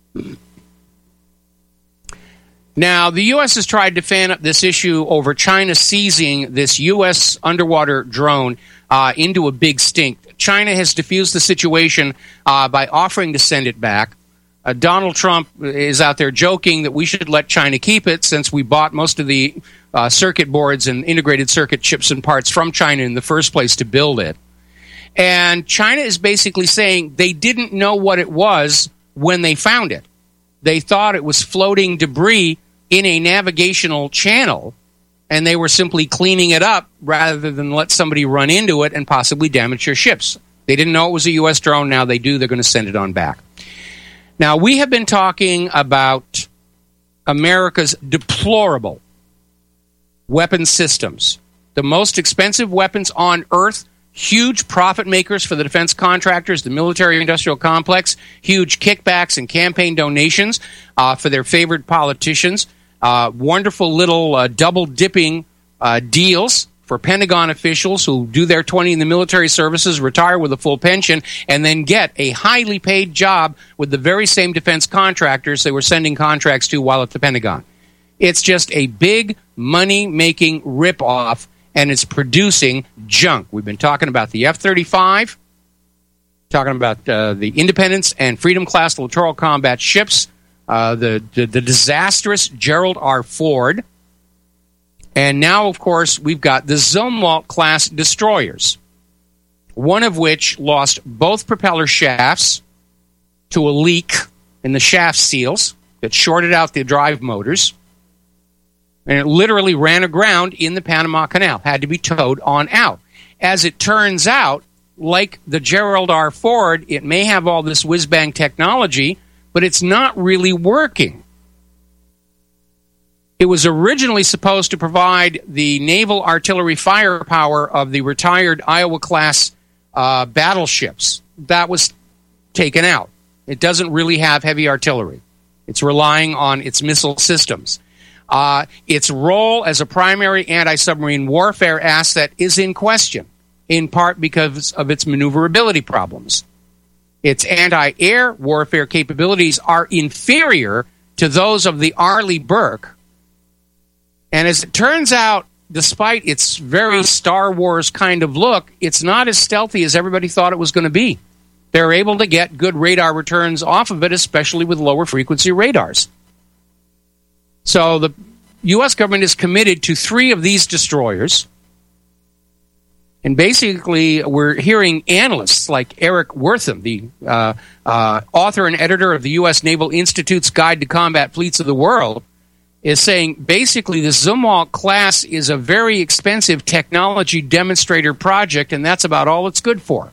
Now, the U S has tried to fan up this issue over China seizing this U S underwater drone uh, into a big stink. China has diffused the situation uh, by offering to send it back. Uh, Donald Trump is out there joking that we should let China keep it since we bought most of the uh, circuit boards and integrated circuit chips and parts from China in the first place to build it. And China is basically saying they didn't know what it was when they found it. They thought it was floating debris in a navigational channel, and they were simply cleaning it up rather than let somebody run into it and possibly damage their ships. They didn't know it was a U S drone. Now they do. They're going to send it on back. Now, we have been talking about America's deplorable weapon systems. The most expensive weapons on Earth, huge profit makers for the defense contractors, the military-industrial complex, huge kickbacks and campaign donations uh, for their favored politicians, uh, wonderful little uh, double-dipping uh, deals for Pentagon officials who do their twenty in the military services, retire with a full pension, and then get a highly paid job with the very same defense contractors they were sending contracts to while at the Pentagon. It's just a big money-making ripoff, and it's producing junk. We've been talking about the F thirty-five, talking about uh, the Independence and Freedom-class littoral combat ships, uh, the, the, the disastrous Gerald R. Ford, and now, of course, we've got the Zumwalt-class destroyers, one of which lost both propeller shafts to a leak in the shaft seals that shorted out the drive motors, and it literally ran aground in the Panama Canal, had to be towed on out. As it turns out, like the Gerald R. Ford, it may have all this whiz-bang technology, but it's not really working. It was originally supposed to provide the naval artillery firepower of the retired Iowa-class uh, battleships. That was taken out. It doesn't really have heavy artillery. It's relying on its missile systems. Uh, its role as a primary anti-submarine warfare asset is in question, in part because of its maneuverability problems. Its anti-air warfare capabilities are inferior to those of the Arleigh Burke. And as it turns out, despite its very Star Wars kind of look, it's not as stealthy as everybody thought it was going to be. They're able to get good radar returns off of it, especially with lower frequency radars. So the U S government is committed to three of these destroyers. And basically, we're hearing analysts like Eric Wortham, the uh, uh, author and editor of the U S Naval Institute's Guide to Combat Fleets of the World, is saying basically the Zumwalt class is a very expensive technology demonstrator project, and that's about all it's good for.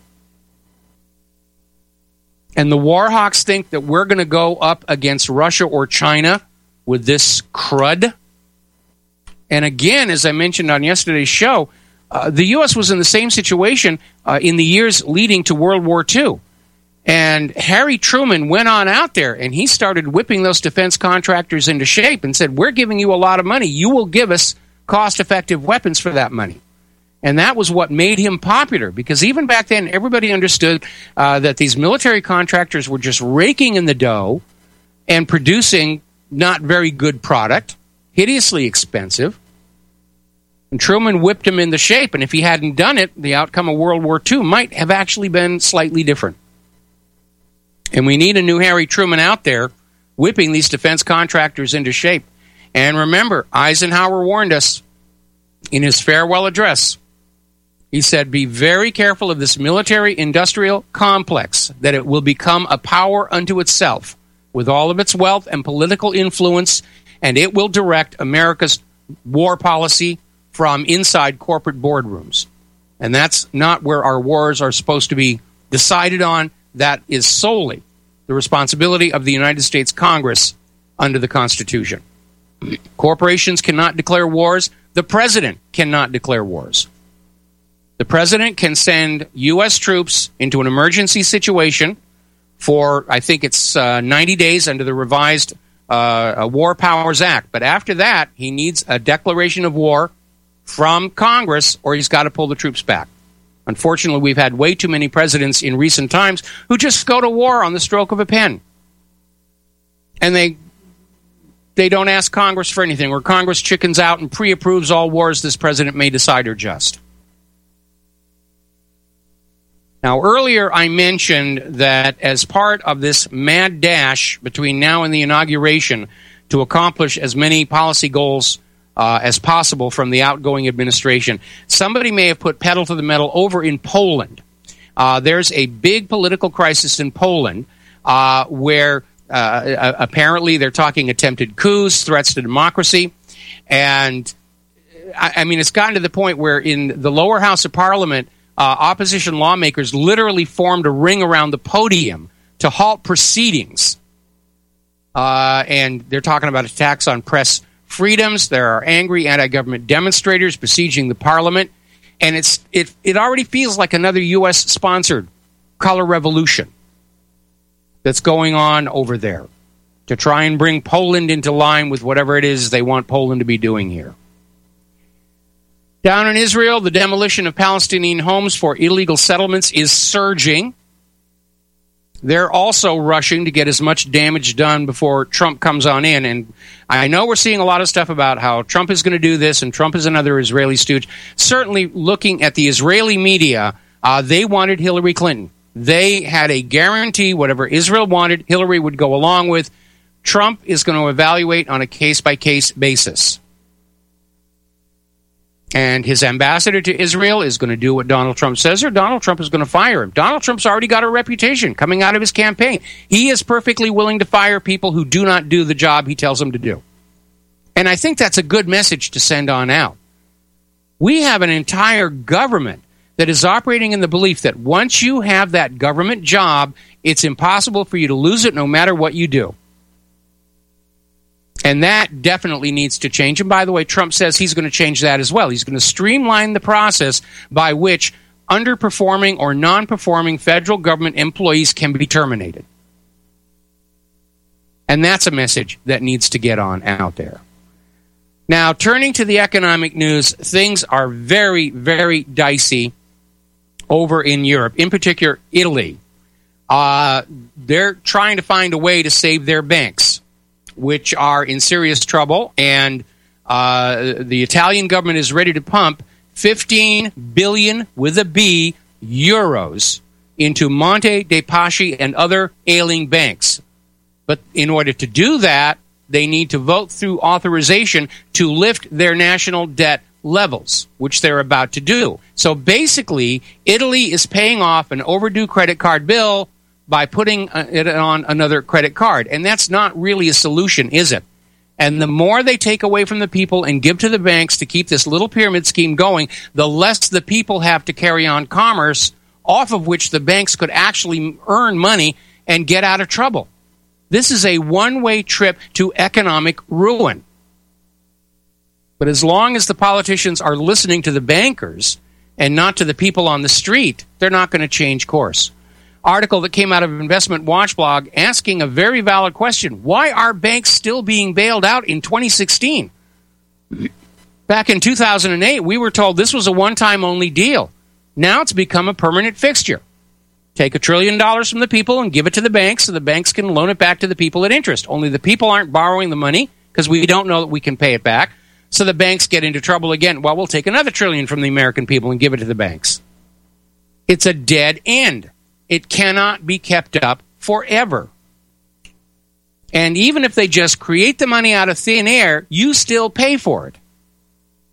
And the Warhawks think that we're going to go up against Russia or China with this crud. And again, as I mentioned on yesterday's show, uh, the U S was in the same situation uh, in the years leading to World War Two. And Harry Truman went on out there, and he started whipping those defense contractors into shape and said, we're giving you a lot of money. You will give us cost-effective weapons for that money. And that was what made him popular, because even back then, everybody understood uh, that these military contractors were just raking in the dough and producing not very good product, hideously expensive. And Truman whipped him into shape, and if he hadn't done it, the outcome of World War Two might have actually been slightly different. And we need a new Harry Truman out there whipping these defense contractors into shape. And remember, Eisenhower warned us in his farewell address He said, be very careful of this military-industrial complex, that it will become a power unto itself with all of its wealth and political influence, and it will direct America's war policy from inside corporate boardrooms. And that's not where our wars are supposed to be decided on. That is solely the responsibility of the United States Congress under the Constitution. Corporations cannot declare wars. The president cannot declare wars. The president can send U S troops into an emergency situation for, I think it's uh, ninety days under the revised uh, War Powers Act. But after that, he needs a declaration of war from Congress, or he's got to pull the troops back. Unfortunately, we've had way too many presidents in recent times who just go to war on the stroke of a pen. And they they don't ask Congress for anything, or Congress chickens out and pre-approves all wars this president may decide are just. Now, earlier I mentioned that as part of this mad dash between now and the inauguration to accomplish as many policy goals uh, as possible from the outgoing administration, somebody may have put pedal to the metal over in Poland. Uh, there's a big political crisis in Poland uh, where uh, apparently they're talking attempted coups, threats to democracy, and I, I mean, it's gotten to the point where in the lower house of parliament, Uh, opposition lawmakers literally formed a ring around the podium to halt proceedings. Uh, and they're talking about attacks on press freedoms. There are angry anti-government demonstrators besieging the parliament. And it's it, it already feels like another U S-sponsored color revolution that's going on over there to try and bring Poland into line with whatever it is they want Poland to be doing here. Down in Israel, the demolition of Palestinian homes for illegal settlements is surging. They're also rushing to get as much damage done before Trump comes on in. And I know we're seeing a lot of stuff about how Trump is going to do this and Trump is another Israeli stooge. Certainly, looking at the Israeli media, uh, they wanted Hillary Clinton. They had a guarantee whatever Israel wanted, Hillary would go along with. Trump is going to evaluate on a case-by-case basis. And his ambassador to Israel is going to do what Donald Trump says, or Donald Trump is going to fire him. Donald Trump's already got a reputation coming out of his campaign. He is perfectly willing to fire people who do not do the job he tells them to do. And I think that's a good message to send on out. We have an entire government that is operating in the belief that once you have that government job, it's impossible for you to lose it no matter what you do. And that definitely needs to change. And by the way, Trump says he's going to change that as well. He's going to streamline the process by which underperforming or non-performing federal government employees can be terminated. And that's a message that needs to get on out there. Now, turning to the economic news, things are very, very dicey over in Europe, in particular Italy. Uh, they're trying to find a way to save their banks, which are in serious trouble, and uh, the Italian government is ready to pump fifteen billion with a B euros into Monte dei Paschi and other ailing banks. But in order to do that, they need to vote through authorization to lift their national debt levels, which they're about to do. So basically, Italy is paying off an overdue credit card bill by putting it on another credit card. And that's not really a solution, is it? And the more they take away from the people and give to the banks to keep this little pyramid scheme going, the less the people have to carry on commerce, off of which the banks could actually earn money and get out of trouble. This is a one-way trip to economic ruin. But as long as the politicians are listening to the bankers and not to the people on the street, they're not going to change course. Article that came out of Investment Watch blog asking a very valid question. Why are banks still being bailed out in twenty sixteen? Back in two thousand eight, we were told this was a one-time only deal. Now it's become a permanent fixture. Take a trillion dollars from the people and give it to the banks so the banks can loan it back to the people at interest. Only the people aren't borrowing the money because we don't know that we can pay it back. So the banks get into trouble again. Well, we'll take another trillion from the American people and give it to the banks. It's a dead end. It cannot be kept up forever. And even if they just create the money out of thin air, you still pay for it.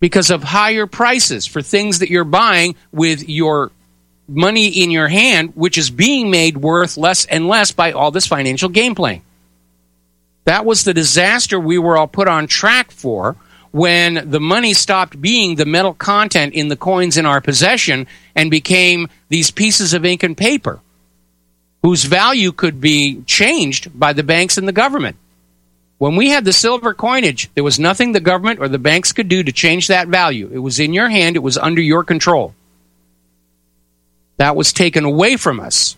because of higher prices for things that you're buying with your money in your hand, which is being made worth less and less by all this financial game playing. That was the disaster we were all put on track for when the money stopped being the metal content in the coins in our possession and became these pieces of ink and paper whose value could be changed by the banks and the government. When we had the silver coinage, there was nothing the government or the banks could do to change that value. It was in your hand. It was under your control. That was taken away from us.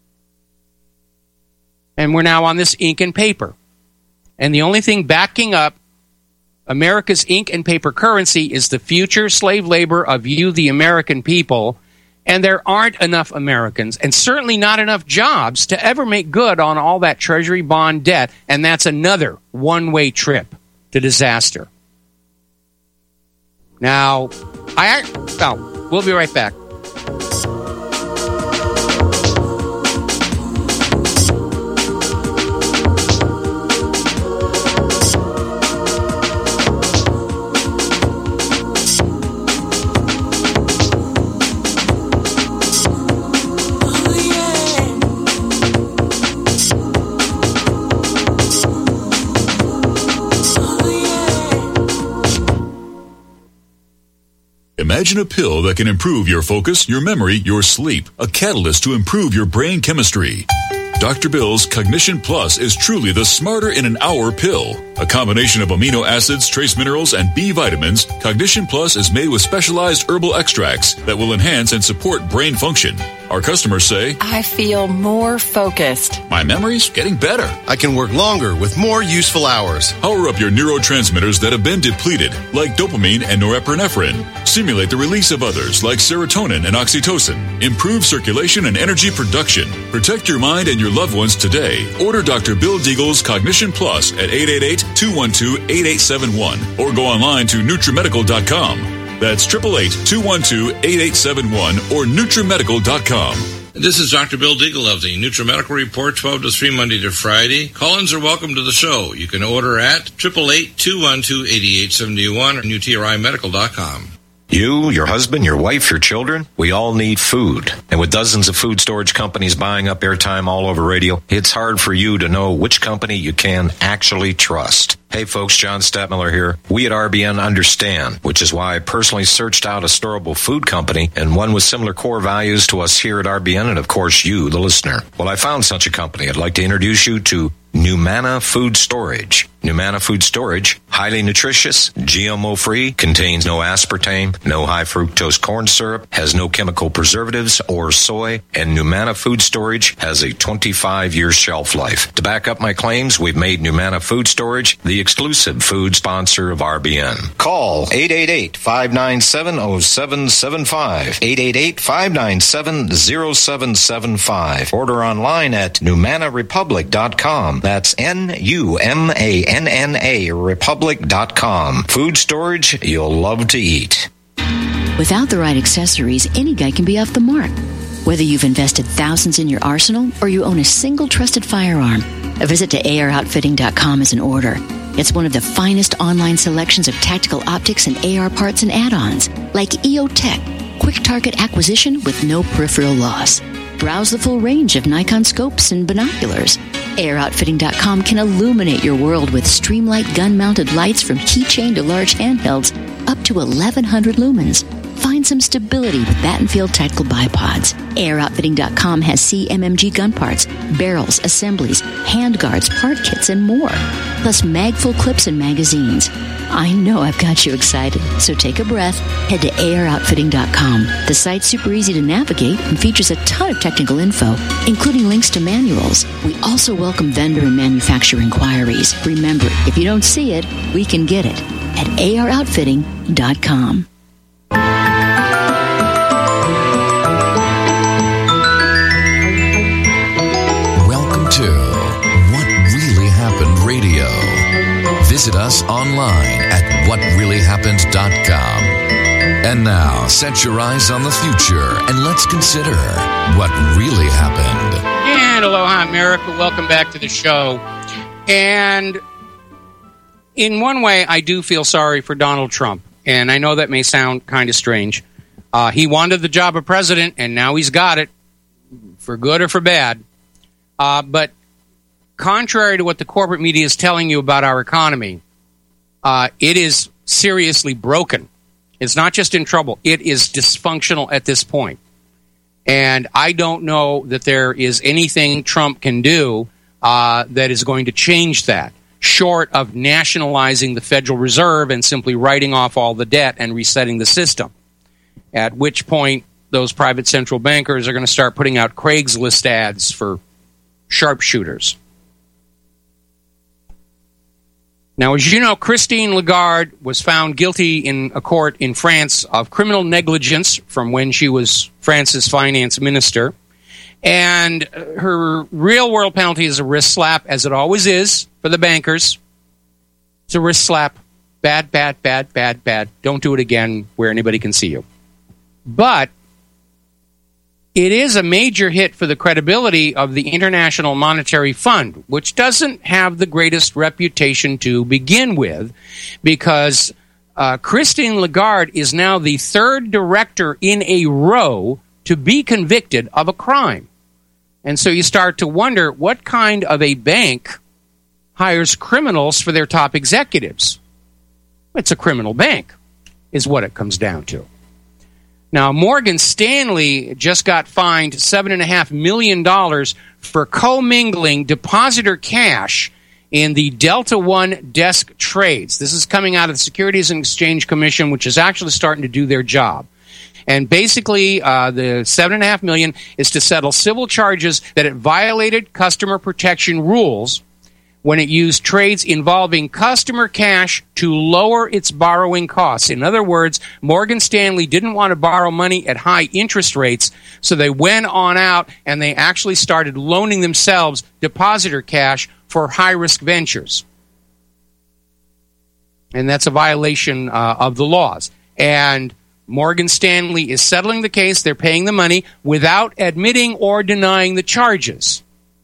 And we're now on this ink and paper. And the only thing backing up America's ink and paper currency is the future slave labor of you, the American people. And there aren't enough Americans, and certainly not enough jobs, to ever make good on all that Treasury bond debt. And that's another one-way trip to disaster. Now, I... Oh, we'll be right back. Imagine a pill that can improve your focus, your memory, your sleep. A catalyst to improve your brain chemistry. Doctor Bill's Cognition Plus is truly the smarter in an hour pill. A combination of amino acids, trace minerals, and B vitamins, Cognition Plus is made with specialized herbal extracts that will enhance and support brain function. Our customers say, I feel more focused. My memory's getting better. I can work longer with more useful hours. Power up your neurotransmitters that have been depleted, like dopamine and norepinephrine. Stimulate the release of others, like serotonin and oxytocin. Improve circulation and energy production. Protect your mind and your loved ones today. Order Doctor Bill Deagle's Cognition Plus at eight eight eight, two one two, eight eight seven one or go online to Nutrimedical dot com. That's eight eight eight, two one two, eight eight seven one or Nutrimedical dot com. This is Doctor Bill Deagle of the Nutrimedical Report, twelve to three, Monday to Friday. Call-ins are welcome to the show. You can order at eight eight eight, two one two, eight eight seven one or N U T R I medical dot com. You, your husband, your wife, your children, we all need food. And with dozens of food storage companies buying up airtime all over radio, it's hard for you to know which company you can actually trust. Hey folks, John Stadtmiller here. We at R B N understand, which is why I personally searched out a storable food company and one with similar core values to us here at R B N and of course you, the listener. Well, I found such a company. I'd like to introduce you to Numana Food Storage. Numana Food Storage, highly nutritious, G M O-free, contains no aspartame, no high fructose corn syrup, has no chemical preservatives or soy, and Numana Food Storage has a twenty-five year shelf life. To back up my claims, we've made Numana Food Storage the exclusive food sponsor of R B N. Call eight eight eight, five nine seven, zero seven seven five, eight eight eight, five nine seven, zero seven seven five. Order online at Numana Republic dot com. That's N U M A N N A Republic dot com. Food storage you'll love to eat. Without the right accessories, any guy can be off the mark. Whether you've invested thousands in your arsenal or you own a single trusted firearm, a visit to A R outfitting dot com is in order. It's one of the finest online selections of tactical optics and A R parts and add-ons, like E O Tech, quick target acquisition with no peripheral loss. Browse the full range of Nikon scopes and binoculars. A R outfitting dot com can illuminate your world with Streamlight gun-mounted lights from keychain to large handhelds up to eleven hundred lumens. Find some stability with Battenfield Tactical Bipods. A R outfitting dot com has C M M G gun parts, barrels, assemblies, handguards, part kits, and more. Plus mag-full clips and magazines. I know I've got you excited, so take a breath. Head to A R outfitting dot com. The site's super easy to navigate and features a ton of technical info, including links to manuals. We also welcome vendor and manufacturer inquiries. Remember, if you don't see it, we can get it at A R outfitting dot com. Welcome to What Really Happened Radio. Visit us online at what really happened dot com. And now, set your eyes on the future and let's consider what really happened. And aloha, America. Welcome back to the show. And in one way, I do feel sorry for Donald Trump. and I know that may sound kind of strange. Uh, he wanted the job of president, and now he's got it, for good or for bad. Uh, but contrary to what the corporate media is telling you about our economy, uh, it is seriously broken. It's not just in trouble. It is dysfunctional at this point. And I don't know that there is anything Trump can do uh, that is going to change that, short of nationalizing the Federal Reserve and simply writing off all the debt and resetting the system, at which point those private central bankers are going to start putting out Craigslist ads for sharpshooters. Now, as you know, Christine Lagarde was found guilty in a court in France of criminal negligence from when she was France's finance minister. And her real-world penalty is a wrist slap, as it always is for the bankers. It's a wrist slap. Bad, bad, bad, bad, bad. Don't do it again where anybody can see you. But it is a major hit for the credibility of the International Monetary Fund, which doesn't have the greatest reputation to begin with, because uh, Christine Lagarde is now the third director in a row to be convicted of a crime. And so you start to wonder, what kind of a bank hires criminals for their top executives? It's a criminal bank, is what it comes down to. Now, Morgan Stanley just got fined seven point five million dollars for commingling depositor cash in the Delta One desk trades. This is coming out of the Securities and Exchange Commission, which is actually starting to do their job. And basically, uh, the seven point five million dollars is to settle civil charges that it violated customer protection rules when it used trades involving customer cash to lower its borrowing costs. In other words, Morgan Stanley didn't want to borrow money at high interest rates, so they went on out and they actually started loaning themselves depositor cash for high-risk ventures. And that's a violation uh, of the laws. And Morgan Stanley is settling the case. They're paying the money without admitting or denying the charges.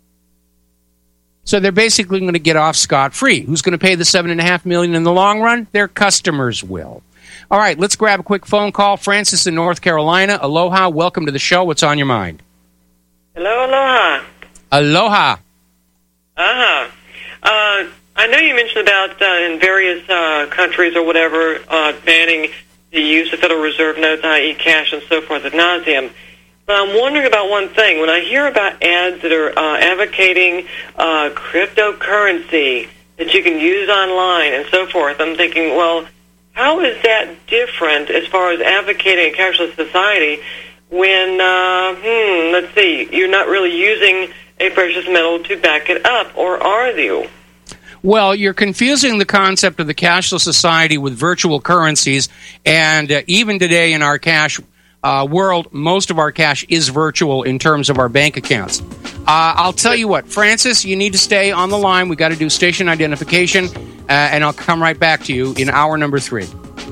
So they're basically going to get off scot-free. Who's going to pay the seven point five million dollars in the long run? Their customers will. All right, let's grab a quick phone call. Francis in North Carolina. Aloha, welcome to the show. What's on your mind? Hello, aloha. Aloha. Uh-huh. Uh, I know you mentioned about uh, in various uh, countries or whatever uh, banning the use of Federal Reserve notes, that is cash and so forth ad nauseum. But I'm wondering about one thing. When I hear about ads that are uh, advocating uh, cryptocurrency that you can use online and so forth, I'm thinking, well, how is that different as far as advocating a cashless society when, uh, hmm, let's see, you're not really using a precious metal to back it up, or are you? Well, you're confusing the concept of the cashless society with virtual currencies, and uh, even today in our cash Uh, world, most of our cash is virtual in terms of our bank accounts. Uh, I'll tell you what, Francis, you need to stay on the line. We got to do station identification, uh, and I'll come right back to you in hour number three.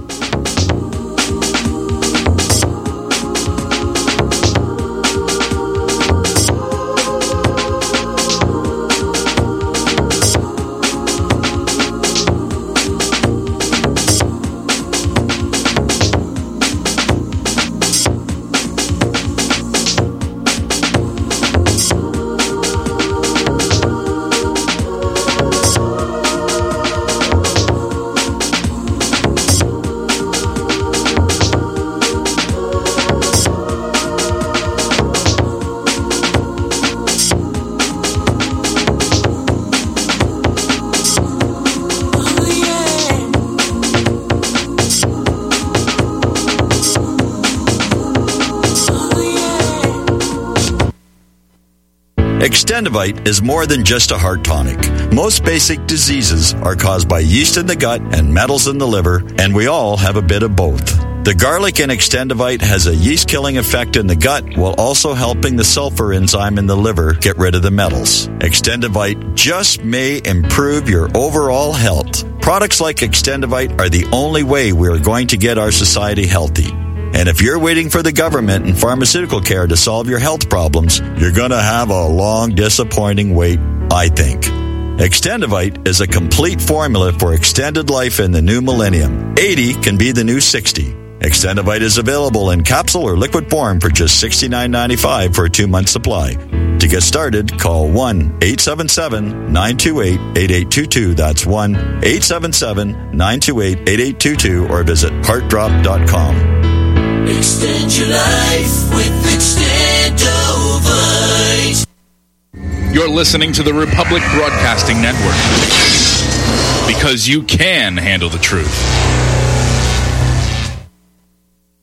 Extendivite is more than just a heart tonic. Most basic diseases are caused by yeast in the gut and metals in the liver, and we all have a bit of both. The garlic in Extendivite has a yeast-killing effect in the gut while also helping the sulfur enzyme in the liver get rid of the metals. Extendivite just may improve your overall health. Products like Extendivite are the only way we are going to get our society healthy. And if you're waiting for the government and pharmaceutical care to solve your health problems, you're going to have a long, disappointing wait, I think. Extendivite is a complete formula for extended life in the new millennium. eighty can be the new sixty. Extendivite is available in capsule or liquid form for just sixty-nine ninety-five for a two-month supply. To get started, call one eight seven seven, nine two eight, eight eight two two. That's one eight seven seven, nine two eight, eight eight two two or visit heart drop dot com. Extend your life with Extendovite. You're listening to the Republic Broadcasting Network because you can handle the truth.